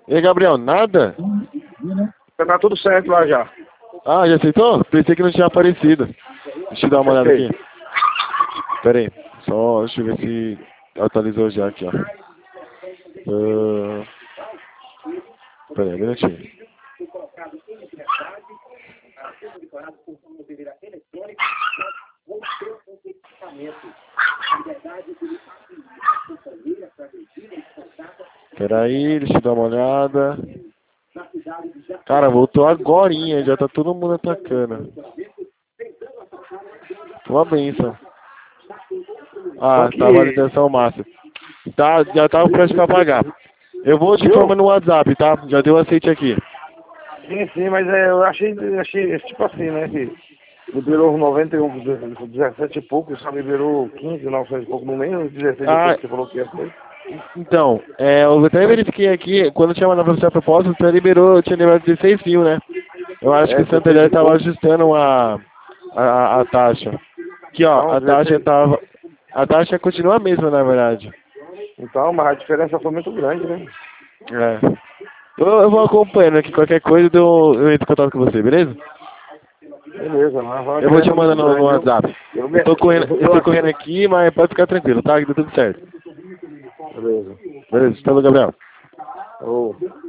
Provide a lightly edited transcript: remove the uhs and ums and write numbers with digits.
E aí, Gabriel, nada? Tá tudo certo lá já. Ah, já aceitou? Pensei que não tinha aparecido. Deixa eu dar uma olhada aqui. Pera aí, só deixa eu ver se atualizou já aqui, ó. Pera aí, um minutinho. Pera aí, deixa eu dar uma olhada. Cara, voltou agorinha, já tá todo mundo atacando. Uma benção. Ah, tá validação máxima. Tá, já tá prestes pra pagar. Eu vou te informar no WhatsApp, tá? Já deu aceite aqui. Sim, mas eu achei tipo assim, né, que liberou 91, 17 e pouco, só liberou 15, 900 e pouco, no meio 16 que você falou que ia ser. Então, eu até verifiquei aqui, quando tinha mandado pra você a proposta, você liberou, tinha liberado 16 mil, né? Eu acho que o Santander tava ajustando a taxa. Aqui, ó, a taxa continua a mesma, na verdade. Então, mas a diferença foi muito grande, né? Eu vou acompanhando aqui, qualquer coisa eu entro em contato com você, beleza? Beleza, mas eu vou te mandar no WhatsApp. Eu tô correndo aqui, mas pode ficar tranquilo, tá? Que dá tudo certo. Beleza. Beleza, tá bom, Gabriel?